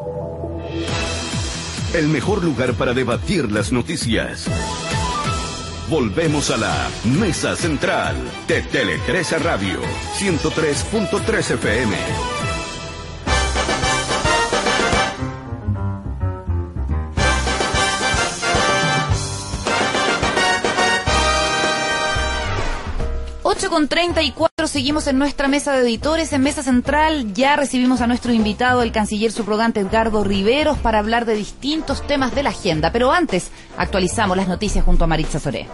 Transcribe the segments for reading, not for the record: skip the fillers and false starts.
El mejor lugar para debatir las noticias. Volvemos a la Mesa Central de Tele 13 Radio, 103.3 FM. Con 34, seguimos en nuestra mesa de editores. En Mesa Central ya recibimos a nuestro invitado, el canciller subrogante Edgardo Riveros, para hablar de distintos temas de la agenda. Pero antes, actualizamos las noticias junto a Maritza Soré.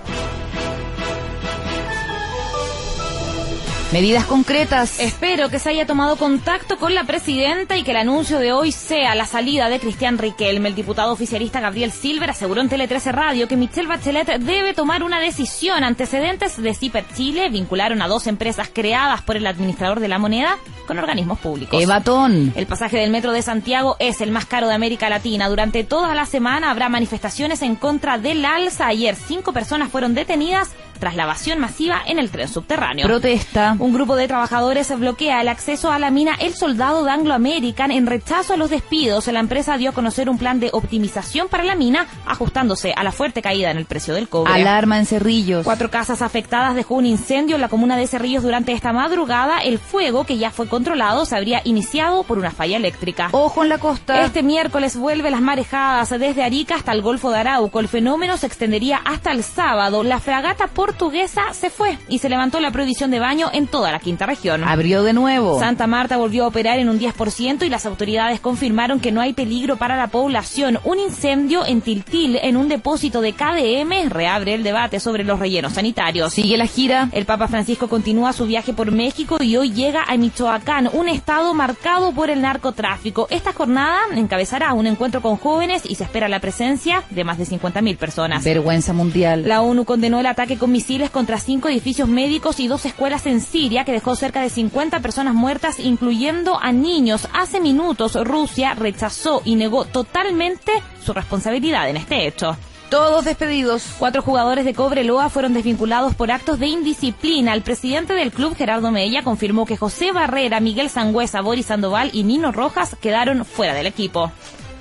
Medidas concretas. Espero que se haya tomado contacto con la presidenta y que el anuncio de hoy sea la salida de Cristian Riquelme. El diputado oficialista Gabriel Silver aseguró en Tele 13 Radio que Michelle Bachelet debe tomar una decisión. Antecedentes de Ciper Chile vincularon a 2 empresas creadas por el administrador de la moneda con organismos públicos. Evatón. El pasaje del metro de Santiago es el más caro de América Latina. Durante toda la semana habrá manifestaciones en contra del alza. Ayer 5 personas fueron detenidas tras la evasión masiva en el tren subterráneo. Protesta. Un grupo de trabajadores bloquea el acceso a la mina El Soldado de Anglo American en rechazo a los despidos. La empresa dio a conocer un plan de optimización para la mina, ajustándose a la fuerte caída en el precio del cobre. Alarma en Cerrillos. 4 casas afectadas dejó un incendio en la comuna de Cerrillos durante esta madrugada. El fuego, que ya fue controlado, se habría iniciado por una falla eléctrica. Ojo en la costa. Este miércoles vuelve las marejadas desde Arica hasta el Golfo de Arauco. El fenómeno se extendería hasta el sábado. La fragata portuguesa se fue y se levantó la prohibición de baño en toda la quinta región. Abrió de nuevo. Santa Marta volvió a operar en un 10% y las autoridades confirmaron que no hay peligro para la población. Un incendio en Tiltil, en un depósito de KDM, reabre el debate sobre los rellenos sanitarios. Sigue la gira. El Papa Francisco continúa su viaje por México y hoy llega a Michoacán, un estado marcado por el narcotráfico. Esta jornada encabezará un encuentro con jóvenes y se espera la presencia de más de 50.000 personas. Vergüenza mundial. La ONU condenó el ataque con misiles contra 5 edificios médicos y 2 escuelas en Siria, que dejó cerca de 50 personas muertas, incluyendo a niños. Hace minutos, Rusia rechazó y negó totalmente su responsabilidad en este hecho. Todos despedidos. 4 jugadores de Cobreloa fueron desvinculados por actos de indisciplina. El presidente del club, Gerardo Mella, confirmó que José Barrera, Miguel Sangüesa, Boris Sandoval y Nino Rojas quedaron fuera del equipo.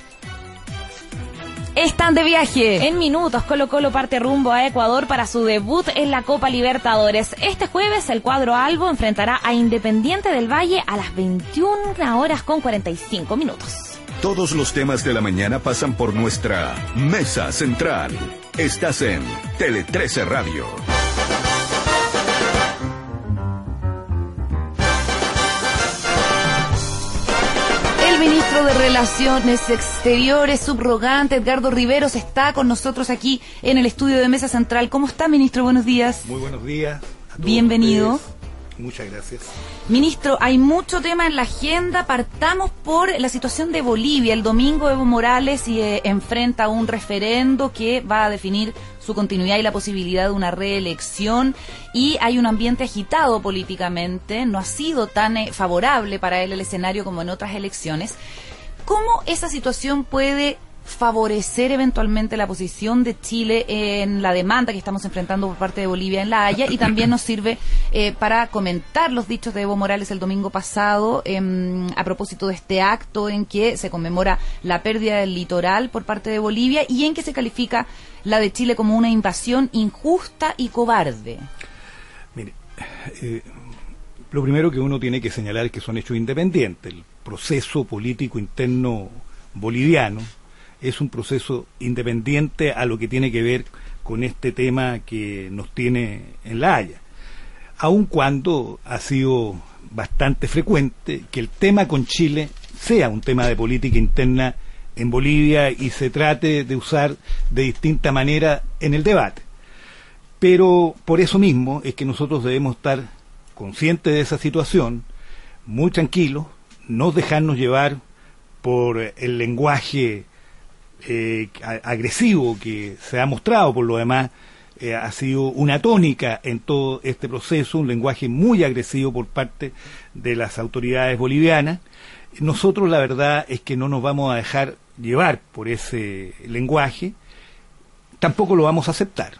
Están de viaje. En minutos, Colo-Colo parte rumbo a Ecuador para su debut en la Copa Libertadores. Este jueves, el cuadro albo enfrentará a Independiente del Valle a las 21:45. Todos los temas de la mañana pasan por nuestra Mesa Central. Estás en Tele 13 Radio. El ministro de Relaciones Exteriores, subrogante, Edgardo Riveros, está con nosotros aquí en el estudio de Mesa Central. ¿Cómo está, ministro? Buenos días. Muy buenos días a todos. Bienvenido. Ustedes. Muchas gracias. Ministro, hay mucho tema en la agenda. Partamos por la situación de Bolivia. El domingo Evo Morales enfrenta un referendo que va a definir su continuidad y la posibilidad de una reelección, y hay un ambiente agitado políticamente. No ha sido tan favorable para él el escenario como en otras elecciones. ¿Cómo esa situación puede favorecer eventualmente la posición de Chile en la demanda que estamos enfrentando por parte de Bolivia en La Haya? Y también nos sirve para comentar los dichos de Evo Morales el domingo pasado a propósito de este acto en que se conmemora la pérdida del litoral por parte de Bolivia y en que se califica la de Chile como una invasión injusta y cobarde. Mire, lo primero que uno tiene que señalar es que son hechos independientes. El proceso político interno boliviano es un proceso independiente a lo que tiene que ver con este tema que nos tiene en La Haya, aun cuando ha sido bastante frecuente que el tema con Chile sea un tema de política interna en Bolivia y se trate de usar de distinta manera en el debate. Pero por eso mismo es que nosotros debemos estar conscientes de esa situación, muy tranquilos, no dejarnos llevar por el lenguaje agresivo que se ha mostrado. Por lo demás, ha sido una tónica en todo este proceso, un lenguaje muy agresivo por parte de las autoridades bolivianas. Nosotros la verdad es que no nos vamos a dejar llevar por ese lenguaje, tampoco lo vamos a aceptar.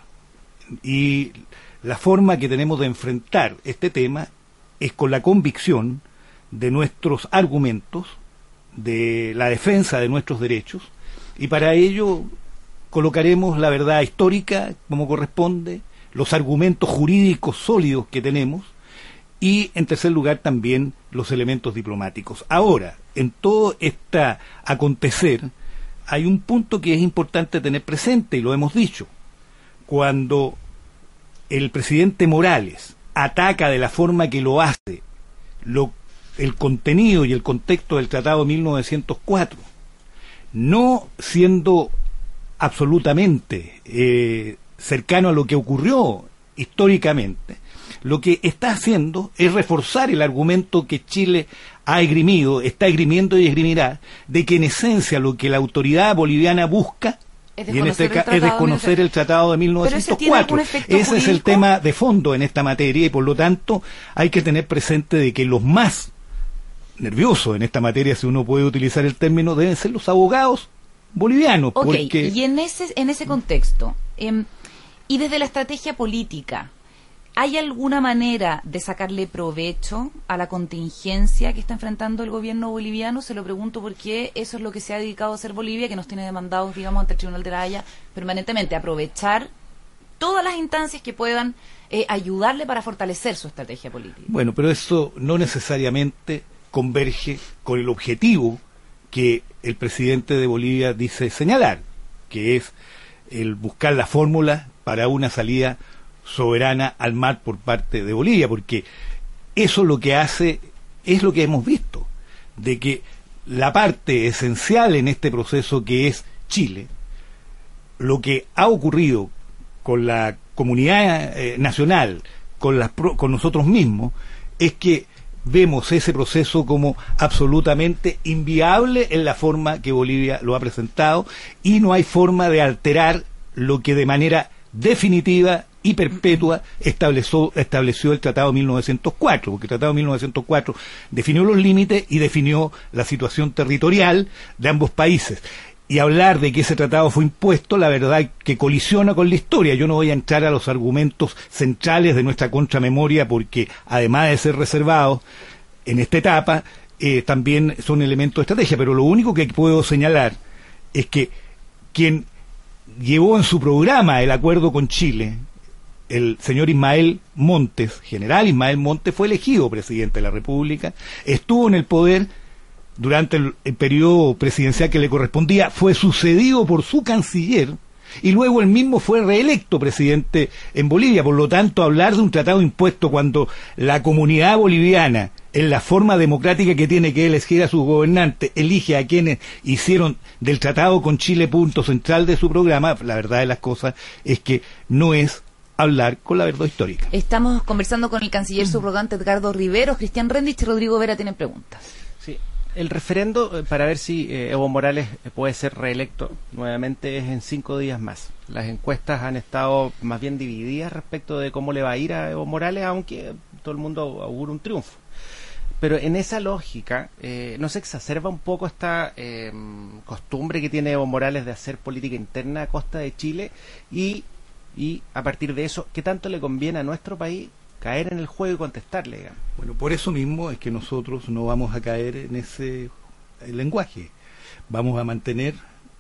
Y la forma que tenemos de enfrentar este tema es con la convicción de nuestros argumentos de la defensa de nuestros derechos, y para ello colocaremos la verdad histórica como corresponde, los argumentos jurídicos sólidos que tenemos, y en tercer lugar también los elementos diplomáticos. Ahora, en todo este acontecer hay un punto que es importante tener presente, y lo hemos dicho. Cuando el presidente Morales ataca de la forma que lo hace el contenido y el contexto del Tratado de 1904, no siendo absolutamente cercano a lo que ocurrió históricamente, lo que está haciendo es reforzar el argumento que Chile ha esgrimido, está esgrimiendo y esgrimirá, de que en esencia lo que la autoridad boliviana busca es desconocer el Tratado de 1904. Ese es el tema de fondo en esta materia, y por lo tanto hay que tener presente de que los más nerviosos en esta materia, si uno puede utilizar el término, deben ser los abogados bolivianos. Porque... Y en ese contexto, y desde la estrategia política, ¿hay alguna manera de sacarle provecho a la contingencia que está enfrentando el gobierno boliviano? Se lo pregunto porque eso es lo que se ha dedicado a hacer Bolivia, que nos tiene demandados, digamos, ante el Tribunal de la Haya permanentemente, aprovechar todas las instancias que puedan ayudarle para fortalecer su estrategia política. Bueno, pero eso no necesariamente converge con el objetivo que el presidente de Bolivia dice señalar, que es el buscar la fórmula para una salida soberana al mar por parte de Bolivia, porque eso lo que hace es lo que hemos visto, de que la parte esencial en este proceso que es Chile, lo que ha ocurrido con la comunidad nacional, con nosotros mismos, es que vemos ese proceso como absolutamente inviable en la forma que Bolivia lo ha presentado, y no hay forma de alterar lo que de manera definitiva y perpetua estableció el Tratado de 1904, porque el Tratado de 1904 definió los límites y definió la situación territorial de ambos países. Y hablar de que ese tratado fue impuesto, la verdad que colisiona con la historia. Yo no voy a entrar a los argumentos centrales de nuestra contramemoria, porque además de ser reservados en esta etapa, también son elementos de estrategia. Pero lo único que puedo señalar es que quien llevó en su programa el acuerdo con Chile, el señor Ismael Montes, general Ismael Montes, fue elegido presidente de la República, estuvo en el poder durante el periodo presidencial que le correspondía, fue sucedido por su canciller, y luego él mismo fue reelecto presidente en Bolivia. Por lo tanto, hablar de un tratado impuesto cuando la comunidad boliviana, en la forma democrática que tiene que elegir a sus gobernantes, elige a quienes hicieron del tratado con Chile punto central de su programa, la verdad de las cosas es que no es hablar con la verdad histórica. Estamos conversando con el canciller subrogante Edgardo Riveros. Cristian Rendich y Rodrigo Vera tienen preguntas. Sí. El referendo para ver si Evo Morales puede ser reelecto nuevamente es en 5 días más. Las encuestas han estado más bien divididas respecto de cómo le va a ir a Evo Morales, aunque todo el mundo augura un triunfo. Pero en esa lógica, ¿no se exacerba un poco esta costumbre que tiene Evo Morales de hacer política interna a costa de Chile? Y a partir de eso, ¿qué tanto le conviene a nuestro país caer en el juego y contestarle, digamos? Bueno, por eso mismo es que nosotros no vamos a caer en ese lenguaje. Vamos a mantener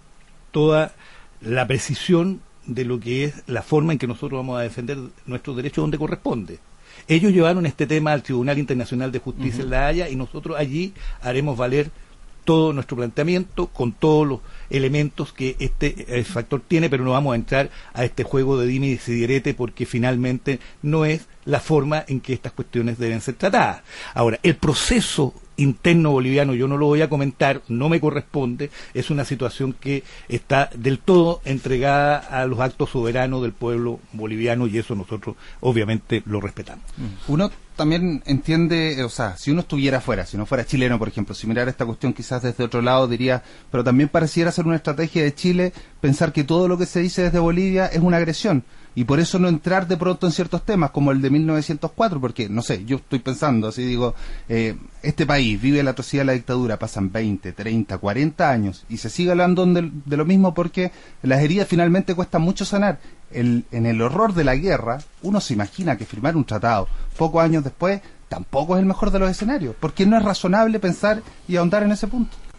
toda la precisión de lo que es la forma en que nosotros vamos a defender nuestros derechos donde corresponde. Ellos llevaron este tema al Tribunal Internacional de Justicia en La Haya, y nosotros allí haremos valer todo nuestro planteamiento con todos los elementos que este factor tiene, pero no vamos a entrar a este juego de dimes y direte, porque finalmente no es la forma en que estas cuestiones deben ser tratadas. Ahora, el proceso interno boliviano yo no lo voy a comentar, no me corresponde, es una situación que está del todo entregada a los actos soberanos del pueblo boliviano, y eso nosotros obviamente lo respetamos. Uno también entiende, o sea, si uno estuviera afuera, si no fuera chileno, por ejemplo, si mirara esta cuestión quizás desde otro lado, diría, pero también pareciera ser una estrategia de Chile pensar que todo lo que se dice desde Bolivia es una agresión, y por eso no entrar de pronto en ciertos temas como el de 1904, porque, no sé, yo estoy pensando, así digo, este país vive la atrocidad de la dictadura, pasan 20, 30, 40 años, y se sigue hablando de lo mismo porque las heridas finalmente cuestan mucho sanar. En el horror de la guerra, uno se imagina que firmar un tratado pocos años después tampoco es el mejor de los escenarios, porque no es razonable pensar y ahondar en ese punto.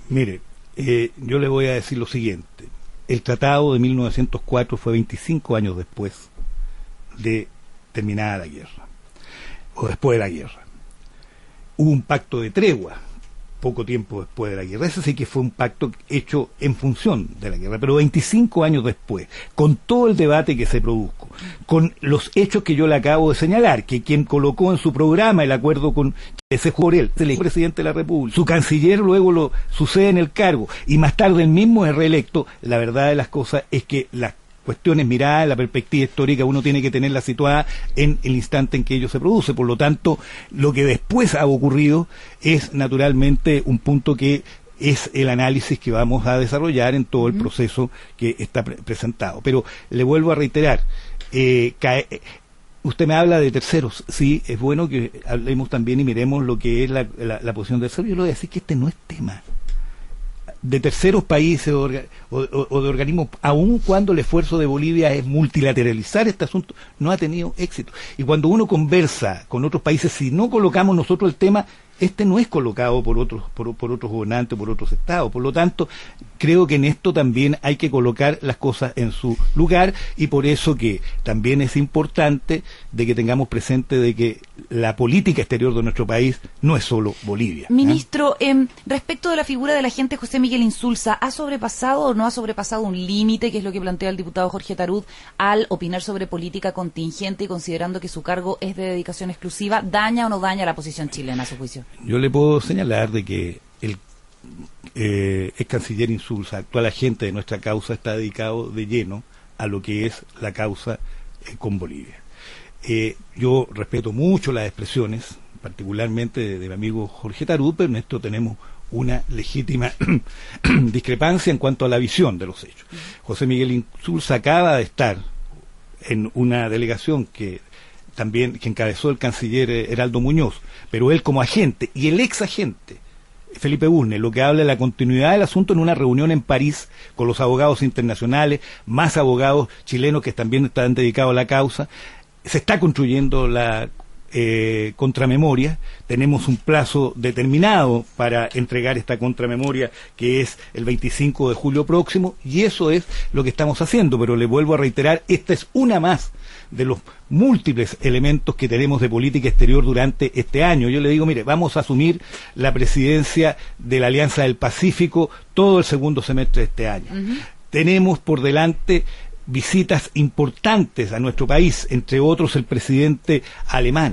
Mire, yo le voy a decir lo siguiente. El tratado de 1904 fue 25 años después de terminada la guerra, o después de la guerra. Hubo un pacto de tregua poco tiempo después de la guerra. Ese sí que fue un pacto hecho en función de la guerra, pero 25 años después, con todo el debate que se produjo, con los hechos que yo le acabo de señalar, que quien colocó en su programa el acuerdo con ese por él, el presidente de la República, su canciller luego lo sucede en el cargo, y más tarde él mismo es reelecto, la verdad de las cosas es que las cuestiones miradas, la perspectiva histórica uno tiene que tenerla situada en el instante en que ello se produce. Por lo tanto, lo que después ha ocurrido es naturalmente un punto que es el análisis que vamos a desarrollar en todo el proceso que está presentado. Pero le vuelvo a reiterar, usted me habla de terceros, sí, es bueno que hablemos también y miremos lo que es la posición de terceros. Yo le voy a decir que este no es tema de terceros países o de organismos, aun cuando el esfuerzo de Bolivia es multilateralizar este asunto, no ha tenido éxito. Y cuando uno conversa con otros países, si no colocamos nosotros el tema, este no es colocado por otros gobernantes, por otros estados. Por lo tanto, creo que en esto también hay que colocar las cosas en su lugar, y por eso que también es importante de que tengamos presente de que la política exterior de nuestro país no es solo Bolivia. Ministro, respecto de la figura del agente José Miguel Insulza, ¿ha sobrepasado o no ha sobrepasado un límite, que es lo que plantea el diputado Jorge Tarut, al opinar sobre política contingente y considerando que su cargo es de dedicación exclusiva? ¿Daña o no daña la posición chilena, a su juicio? Yo le puedo señalar de que el ex canciller Insulza, actual agente de nuestra causa, está dedicado de lleno a lo que es la causa con Bolivia. Yo respeto mucho las expresiones, particularmente de mi amigo Jorge Tarut, pero en esto tenemos una legítima discrepancia en cuanto a la visión de los hechos. José Miguel Insulza acaba de estar en una delegación que encabezó el canciller Heraldo Muñoz, pero él como agente y el ex agente Felipe Urne, lo que habla de la continuidad del asunto en una reunión en París con los abogados internacionales, más abogados chilenos que también están dedicados a la causa. Se está construyendo la contramemoria, tenemos un plazo determinado para entregar esta contramemoria, que es el 25 de julio próximo, y eso es lo que estamos haciendo. Pero le vuelvo a reiterar, esta es una más de los múltiples elementos que tenemos de política exterior durante este año. Yo le digo, mire, vamos a asumir la presidencia de la Alianza del Pacífico todo el segundo semestre de este año. Tenemos por delante visitas importantes a nuestro país, entre otros el presidente alemán.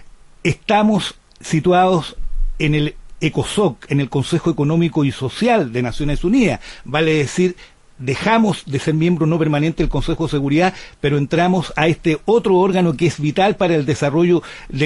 Estamos situados en el ECOSOC, en el Consejo Económico y Social de Naciones Unidas, vale decir, dejamos de ser miembro no permanente del Consejo de Seguridad, pero entramos a este otro órgano que es vital para el desarrollo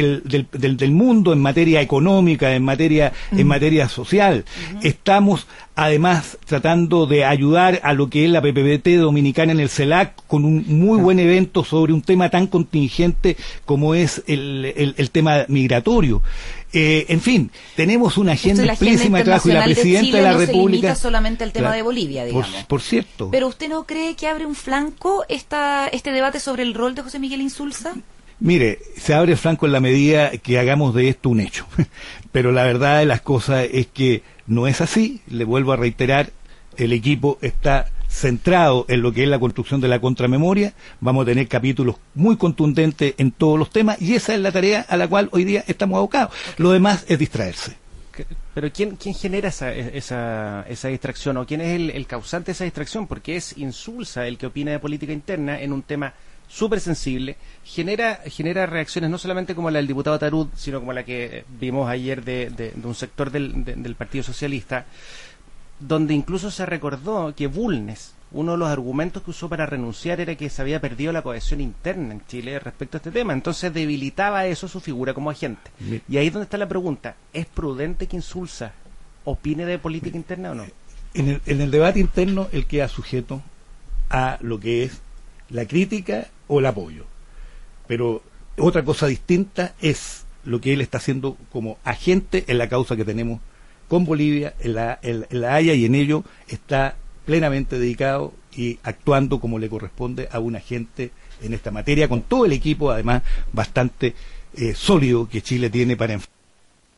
del mundo en materia económica, en materia social. Estamos además tratando de ayudar a lo que es la PPT dominicana en el CELAC, con un muy buen evento sobre un tema tan contingente como es el tema migratorio. En fin, tenemos una agenda amplísima de trabajo, y la presidenta de la República no se limita solamente al tema de Bolivia, digamos. Por cierto. ¿Pero usted no cree que abre un flanco este debate sobre el rol de José Miguel Insulza? Mire, se abre el flanco en la medida que hagamos de esto un hecho. Pero la verdad de las cosas es que no es así. Le vuelvo a reiterar, el equipo está centrado en lo que es la construcción de la contramemoria. Vamos a tener capítulos muy contundentes en todos los temas, y esa es la tarea a la cual hoy día estamos abocados. Lo demás es distraerse. Pero ¿quién genera esa distracción, o quién es el causante de esa distracción? Porque es Insulza el que opina de política interna en un tema súper sensible, genera reacciones no solamente como la del diputado Tarut, sino como la que vimos ayer de un sector del Partido Socialista, donde incluso se recordó que Bulnes, uno de los argumentos que usó para renunciar era que se había perdido la cohesión interna en Chile respecto a este tema. Entonces debilitaba eso su figura como agente. Y ahí es donde está la pregunta: ¿es prudente que Insulza opine de política interna o no? En el debate interno, él queda sujeto a lo que es la crítica o el apoyo. Pero otra cosa distinta es lo que él está haciendo como agente en la causa que tenemos con Bolivia, en la Haya, y en ello está plenamente dedicado y actuando como le corresponde a un agente en esta materia, con todo el equipo además bastante sólido que Chile tiene para enfrentar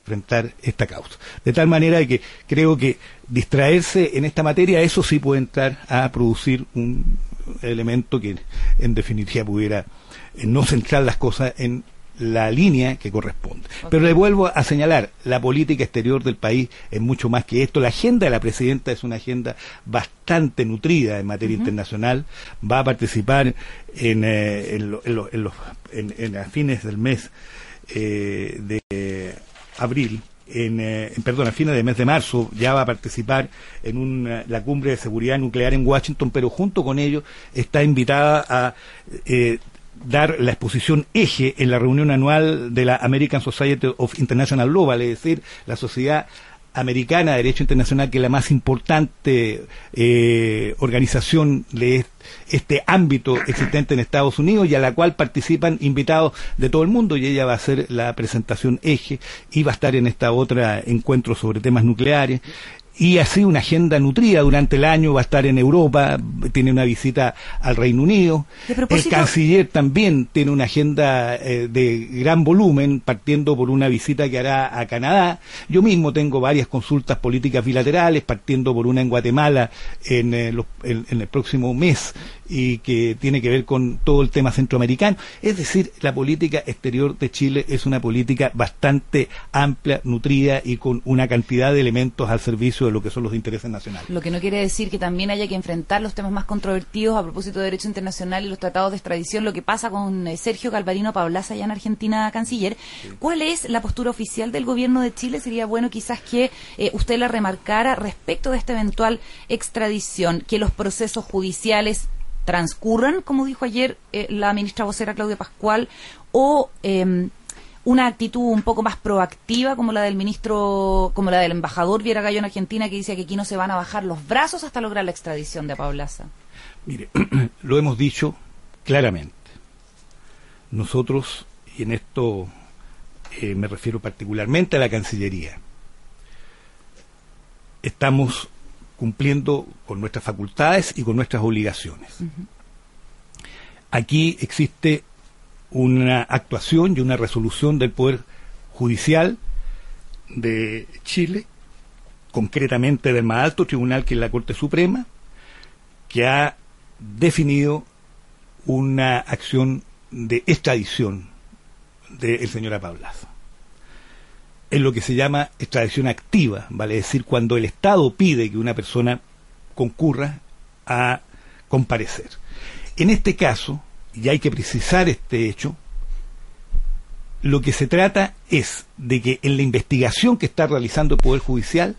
enfrentar esta causa. De tal manera que creo que distraerse en esta materia, eso sí puede entrar a producir un elemento que en definitiva pudiera no centrar las cosas en la línea que corresponde. Okay. Pero le vuelvo a señalar, la política exterior del país es mucho más que esto. La agenda de la presidenta es una agenda bastante nutrida en materia internacional. Va a participar a fines del mes de abril, a fines del mes de marzo, ya va a participar en la cumbre de seguridad nuclear en Washington, pero junto con ello está invitada a dar la exposición eje en la reunión anual de la American Society of International Law, es decir, la Sociedad Americana de Derecho Internacional, que es la más importante organización de este ámbito existente en Estados Unidos, y a la cual participan invitados de todo el mundo, y ella va a hacer la presentación eje y va a estar en esta otra encuentro sobre temas nucleares. Y así una agenda nutrida durante el año, va a estar en Europa, tiene una visita al Reino Unido. El canciller también tiene una agenda de gran volumen, partiendo por una visita que hará a Canadá. Yo mismo tengo varias consultas políticas bilaterales, partiendo por una en Guatemala en el próximo mes, y que tiene que ver con todo el tema centroamericano. Es decir, la política exterior de Chile es una política bastante amplia, nutrida y con una cantidad de elementos al servicio de lo que son los intereses nacionales. Lo que no quiere decir que también haya que enfrentar los temas más controvertidos a propósito de derecho internacional y los tratados de extradición, lo que pasa con Sergio Galvarino Pablaza allá en Argentina, canciller. Sí. ¿Cuál es la postura oficial del gobierno de Chile? Sería bueno quizás que usted la remarcara respecto de esta eventual extradición, que los procesos judiciales transcurran, como dijo ayer la ministra vocera Claudia Pascual, o una actitud un poco más proactiva como la del embajador Viera Gallo en Argentina, que dice que aquí no se van a bajar los brazos hasta lograr la extradición de Pablaza. Mire, lo hemos dicho claramente. Nosotros, y en esto me refiero particularmente a la Cancillería, estamos cumpliendo con nuestras facultades y con nuestras obligaciones. Aquí existe una actuación y una resolución del Poder Judicial de Chile, concretamente del más alto tribunal, que es la Corte Suprema, que ha definido una acción de extradición del señor Pablaza. Es lo que se llama extradición activa, vale decir, cuando el Estado pide que una persona concurra a comparecer. En este caso, y hay que precisar este hecho, lo que se trata es de que en la investigación que está realizando el Poder Judicial,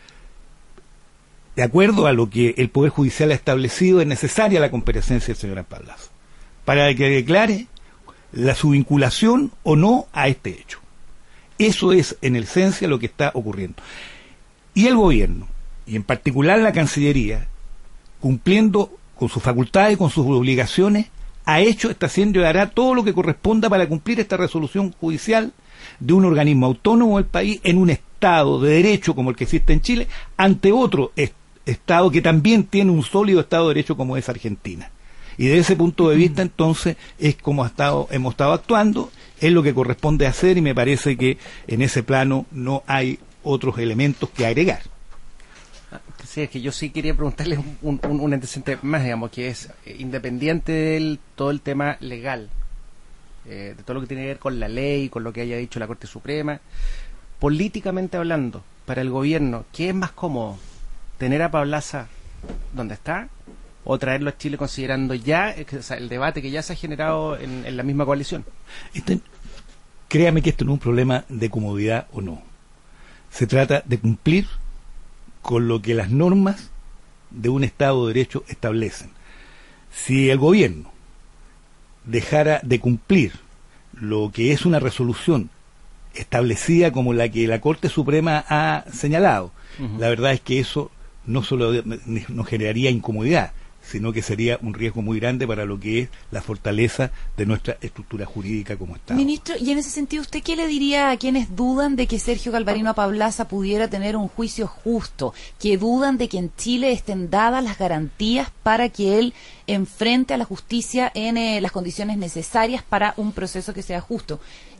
de acuerdo a lo que el Poder Judicial ha establecido, es necesaria la comparecencia del señor Pablaza para que declare su vinculación o no a este hecho. Eso es, en esencia, lo que está ocurriendo. Y el gobierno, y en particular la Cancillería, cumpliendo con sus facultades y con sus obligaciones, está haciendo y hará todo lo que corresponda para cumplir esta resolución judicial de un organismo autónomo del país en un Estado de Derecho como el que existe en Chile, ante otro Estado que también tiene un sólido Estado de Derecho como es Argentina. Y desde ese punto de vista, entonces, es como hemos estado actuando, es lo que corresponde hacer, y me parece que en ese plano no hay otros elementos que agregar. Sí, es que yo sí quería preguntarle un antecedente más, digamos, que es independiente de todo el tema legal, de todo lo que tiene que ver con la ley, con lo que haya dicho la Corte Suprema, políticamente hablando, para el gobierno, ¿qué es más cómodo? ¿Tener a Pablaza donde está? ¿O traerlo a Chile considerando ya el debate que ya se ha generado en la misma coalición? Créame que esto no es un problema de comodidad o no. Se trata de cumplir con lo que las normas de un Estado de Derecho establecen. Si el gobierno dejara de cumplir lo que es una resolución establecida como la que la Corte Suprema ha señalado, la verdad es que eso no solo nos generaría incomodidad, sino que sería un riesgo muy grande para lo que es la fortaleza de nuestra estructura jurídica como Estado. Ministro, y en ese sentido, ¿usted qué le diría a quienes dudan de que Sergio Galvarino Pablaza pudiera tener un juicio justo, que dudan de que en Chile estén dadas las garantías para que él enfrente a la justicia en las condiciones necesarias para un proceso que sea justo?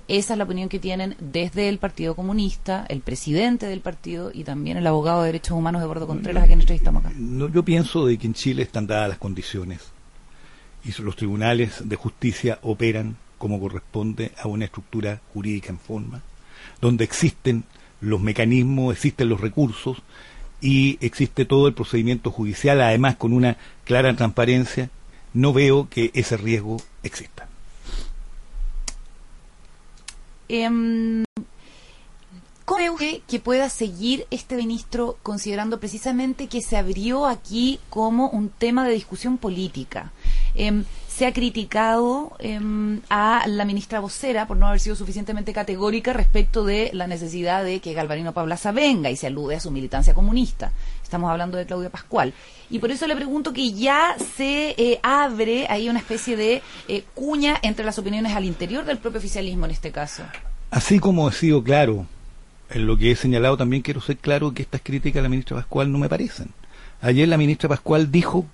Esa es la opinión que tienen desde el Partido Comunista, el presidente del partido y también el abogado de Derechos Humanos Eduardo Contreras, a quien entrevistamos acá. No, yo pienso de que en Chile están dadas las condiciones y los tribunales de justicia operan como corresponde a una estructura jurídica en forma, donde existen los mecanismos, existen los recursos y existe todo el procedimiento judicial, además con una clara transparencia. No veo que ese riesgo exista. ¿Cómo veo que pueda seguir este ministro, considerando precisamente que se abrió aquí como un tema de discusión política? Se ha criticado a la ministra vocera por no haber sido suficientemente categórica respecto de la necesidad de que Galvarino Paulaza venga, y se alude a su militancia comunista. Estamos hablando de Claudia Pascual. Y por eso le pregunto que ya se abre ahí una especie de cuña entre las opiniones al interior del propio oficialismo en este caso. Así como he sido claro en lo que he señalado, también quiero ser claro que estas críticas a la ministra Pascual no me parecen. Ayer la ministra Pascual dijo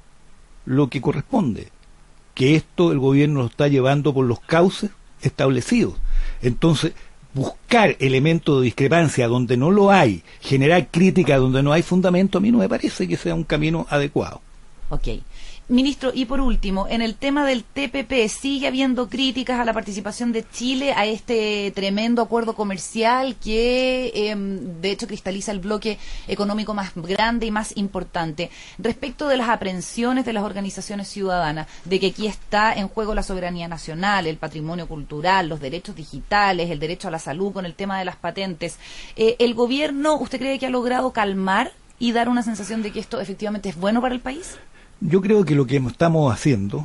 lo que corresponde, que esto el gobierno lo está llevando por los cauces establecidos. Entonces, buscar elementos de discrepancia donde no lo hay, generar crítica donde no hay fundamento, a mí no me parece que sea un camino adecuado. Ok. Ministro, y por último, en el tema del TPP, ¿sigue habiendo críticas a la participación de Chile a este tremendo acuerdo comercial que, de hecho, cristaliza el bloque económico más grande y más importante? Respecto de las aprehensiones de las organizaciones ciudadanas, de que aquí está en juego la soberanía nacional, el patrimonio cultural, los derechos digitales, el derecho a la salud con el tema de las patentes, ¿el gobierno, usted cree que ha logrado calmar y dar una sensación de que esto efectivamente es bueno para el país? Yo creo que lo que estamos haciendo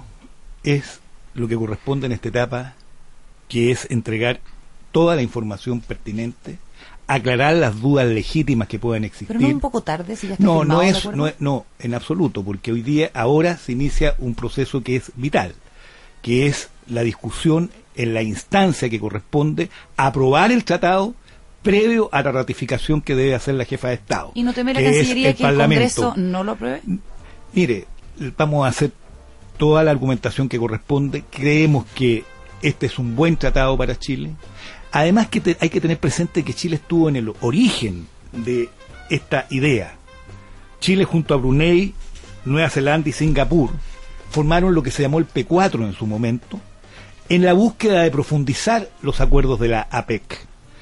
es lo que corresponde en esta etapa, que es entregar toda la información pertinente, aclarar las dudas legítimas que puedan existir. ¿Pero no es un poco tarde si ya está firmado el acuerdo? No, en absoluto, porque hoy día, ahora se inicia un proceso que es vital, que es la discusión en la instancia que corresponde a aprobar el tratado previo a la ratificación que debe hacer la jefa de Estado. ¿Y no teme la Cancillería que el Congreso no lo apruebe? Mire, vamos a hacer toda la argumentación que corresponde. Creemos que este es un buen tratado para Chile. Además que hay que tener presente que Chile estuvo en el origen de esta idea. Chile junto a Brunei, Nueva Zelanda y Singapur formaron lo que se llamó el P4 en su momento, en la búsqueda de profundizar los acuerdos de la APEC.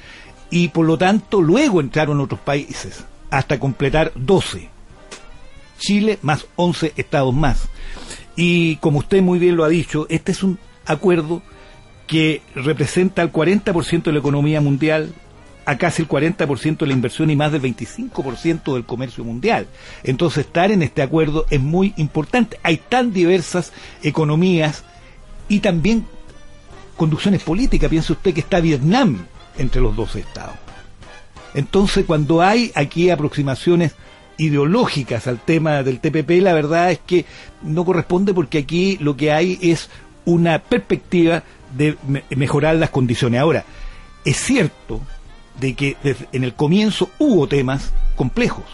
Y por lo tanto luego entraron otros países, hasta completar 12. Chile más 11 estados más. Y como usted muy bien lo ha dicho, este es un acuerdo que representa el 40% de la economía mundial, a casi el 40% de la inversión y más del 25% del comercio mundial. Entonces estar en este acuerdo es muy importante. Hay tan diversas economías y también conducciones políticas. Piense usted que está Vietnam entre los 12 estados. Entonces cuando hay aquí aproximaciones ideológicas al tema del TPP, la verdad es que no corresponde, porque aquí lo que hay es una perspectiva de mejorar las condiciones. Ahora, es cierto de que en el comienzo hubo temas complejos,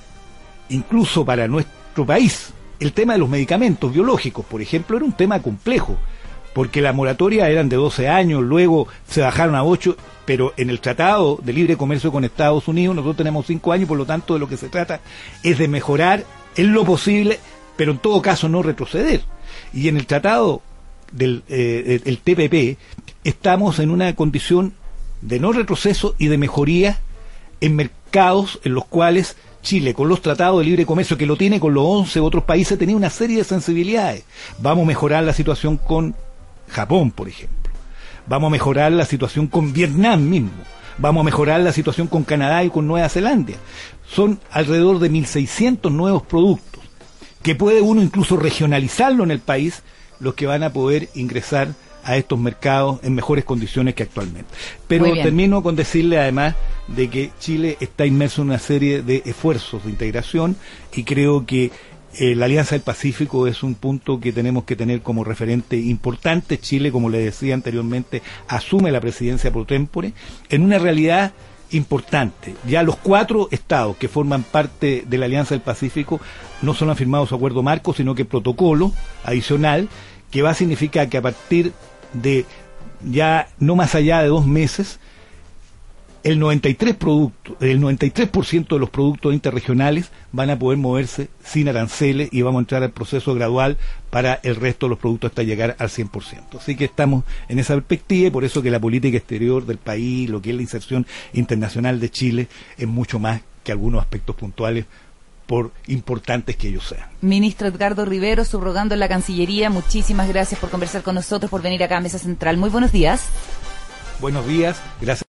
incluso para nuestro país. El tema de los medicamentos biológicos, por ejemplo, era un tema complejo, porque la moratoria eran de 12 años, luego se bajaron a 8, pero en el Tratado de Libre Comercio con Estados Unidos nosotros tenemos 5 años, por lo tanto de lo que se trata es de mejorar en lo posible, pero en todo caso no retroceder. Y en el Tratado del el TPP estamos en una condición de no retroceso y de mejoría en mercados en los cuales Chile, con los tratados de libre comercio que lo tiene con los 11 otros países, tenía una serie de sensibilidades. Vamos a mejorar la situación con Japón, por ejemplo. Vamos a mejorar la situación con Vietnam mismo. Vamos a mejorar la situación con Canadá y con Nueva Zelanda. Son alrededor de 1.600 nuevos productos que puede uno incluso regionalizarlo en el país, los que van a poder ingresar a estos mercados en mejores condiciones que actualmente. Pero termino con decirle además de que Chile está inmerso en una serie de esfuerzos de integración y creo que la Alianza del Pacífico es un punto que tenemos que tener como referente importante. Chile, como le decía anteriormente, asume la presidencia pro tempore en una realidad importante. Ya los 4 estados que forman parte de la Alianza del Pacífico no solo han firmado su acuerdo marco, sino que protocolo adicional que va a significar que a partir de ya no más allá de 2 meses, el 93% de los productos interregionales van a poder moverse sin aranceles y vamos a entrar al proceso gradual para el resto de los productos hasta llegar al 100%. Así que estamos en esa perspectiva y por eso que la política exterior del país, lo que es la inserción internacional de Chile, es mucho más que algunos aspectos puntuales, por importantes que ellos sean. Ministro Edgardo Rivero, subrogando en la Cancillería, muchísimas gracias por conversar con nosotros, por venir acá a Mesa Central. Muy buenos días. Buenos días, gracias.